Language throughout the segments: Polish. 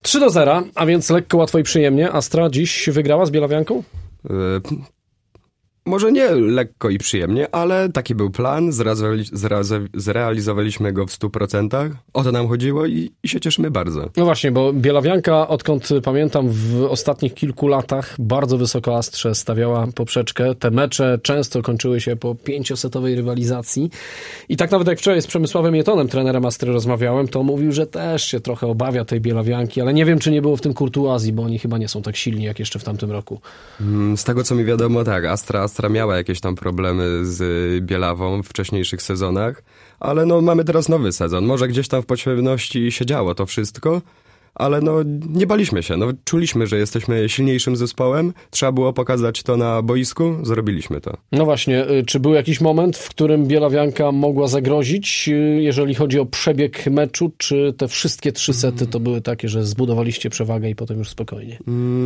3-0, a więc lekko, łatwo i przyjemnie. Astra dziś wygrała z Bielawianką? Może nie lekko i przyjemnie, ale taki był plan, zrealizowaliśmy go w 100%. O to nam chodziło i się cieszymy bardzo. No właśnie, bo Bielawianka, odkąd pamiętam, w ostatnich kilku latach bardzo wysoko Astrze stawiała poprzeczkę. Te mecze często kończyły się po 5-setowej rywalizacji. I tak nawet jak wczoraj z Przemysławem Jetonem, trenerem Astry, rozmawiałem, to mówił, że też się trochę obawia tej Bielawianki, ale nie wiem, czy nie było w tym kurtuazji, bo oni chyba nie są tak silni jak jeszcze w tamtym roku. Z tego, co mi wiadomo, tak, Astra miała jakieś tam problemy z Bielawą w wcześniejszych sezonach, ale no mamy teraz nowy sezon. Może gdzieś tam w podświadomości się działo to wszystko, ale no nie baliśmy się. No, czuliśmy, że jesteśmy silniejszym zespołem. Trzeba było pokazać to na boisku. Zrobiliśmy to. No właśnie, czy był jakiś moment, w którym Bielawianka mogła zagrozić, jeżeli chodzi o przebieg meczu, czy te wszystkie 3 sety to były takie, że zbudowaliście przewagę i potem już spokojnie?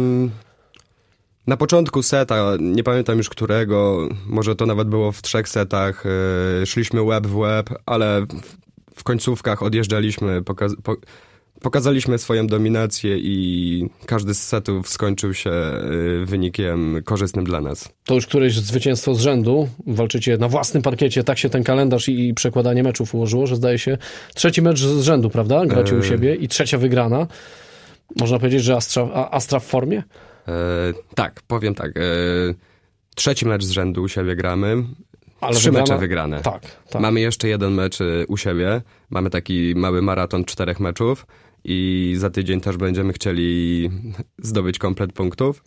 Na początku seta, nie pamiętam już którego, może to nawet było w 3 setach, szliśmy łeb w łeb, ale w końcówkach odjeżdżaliśmy, pokazaliśmy swoją dominację i każdy z setów skończył się wynikiem korzystnym dla nas. To już któreś zwycięstwo z rzędu, walczycie na własnym parkiecie, tak się ten kalendarz i przekładanie meczów ułożyło, że zdaje się 3. mecz z rzędu, prawda? Gracie u siebie i 3. wygrana. Można powiedzieć, że Astra w formie? Tak, powiem tak. 3. mecz z rzędu u siebie gramy. Ale 3 mecze wygrane. Tak. Mamy jeszcze 1 mecz u siebie. Mamy taki mały maraton 4 meczów i za tydzień też będziemy chcieli zdobyć komplet punktów.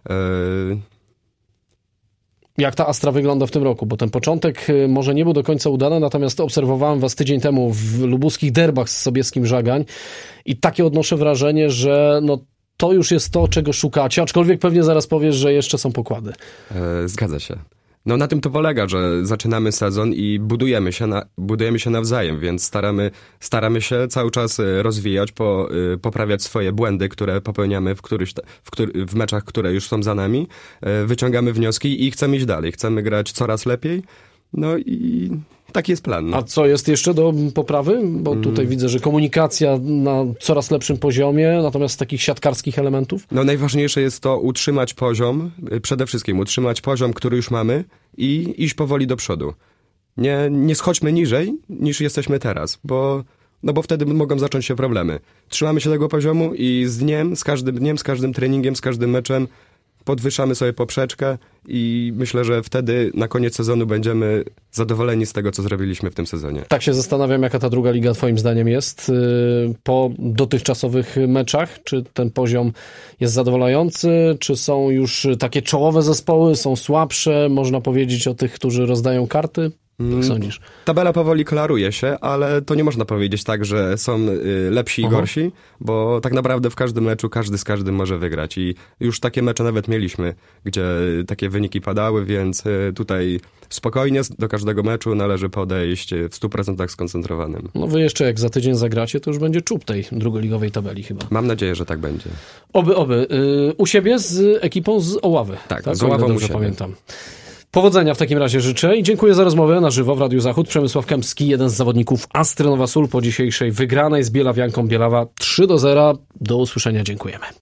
Jak ta Astra wygląda w tym roku? Bo ten początek może nie był do końca udany, natomiast obserwowałem was tydzień temu w lubuskich derbach z Sobieskim Żagań i takie odnoszę wrażenie, że no to już jest to, czego szukacie, aczkolwiek pewnie zaraz powiesz, że jeszcze są pokłady. Zgadza się. No na tym to polega, że zaczynamy sezon i budujemy się nawzajem, więc staramy się cały czas rozwijać, poprawiać swoje błędy, które popełniamy w meczach, które już są za nami. Wyciągamy wnioski i chcemy iść dalej. Chcemy grać coraz lepiej. No i taki jest plan. No. A co jest jeszcze do poprawy? Bo tutaj widzę, że komunikacja na coraz lepszym poziomie, natomiast z takich siatkarskich elementów? No najważniejsze jest to utrzymać poziom, przede wszystkim utrzymać poziom, który już mamy i iść powoli do przodu. Nie schodźmy niżej niż jesteśmy teraz, bo wtedy mogą zacząć się problemy. Trzymamy się tego poziomu i z każdym dniem, z każdym treningiem, z każdym meczem podwyższamy sobie poprzeczkę i myślę, że wtedy na koniec sezonu będziemy zadowoleni z tego, co zrobiliśmy w tym sezonie. Tak się zastanawiam, jaka ta druga liga twoim zdaniem jest po dotychczasowych meczach. Czy ten poziom jest zadowalający? Czy są już takie czołowe zespoły? Są słabsze? Można powiedzieć o tych, którzy rozdają karty? Jak sądzisz? Tabela powoli klaruje się, ale to nie można powiedzieć tak, że są lepsi i gorsi, bo tak naprawdę w każdym meczu każdy z każdym może wygrać i już takie mecze nawet mieliśmy, gdzie takie wyniki padały, więc tutaj spokojnie do każdego meczu należy podejść w 100% skoncentrowanym. No wy jeszcze jak za tydzień zagracie, to już będzie czub tej drugoligowej tabeli chyba. Mam nadzieję, że tak będzie. Oby. U siebie z ekipą z Oławy. Tak? Z Oławą dobrze pamiętam. Powodzenia w takim razie życzę i dziękuję za rozmowę na żywo w Radiu Zachód. Przemysław Kępski, jeden z zawodników Astry Nowa Sól po dzisiejszej wygranej z Bielawianką Bielawa 3-0. Do usłyszenia, dziękujemy.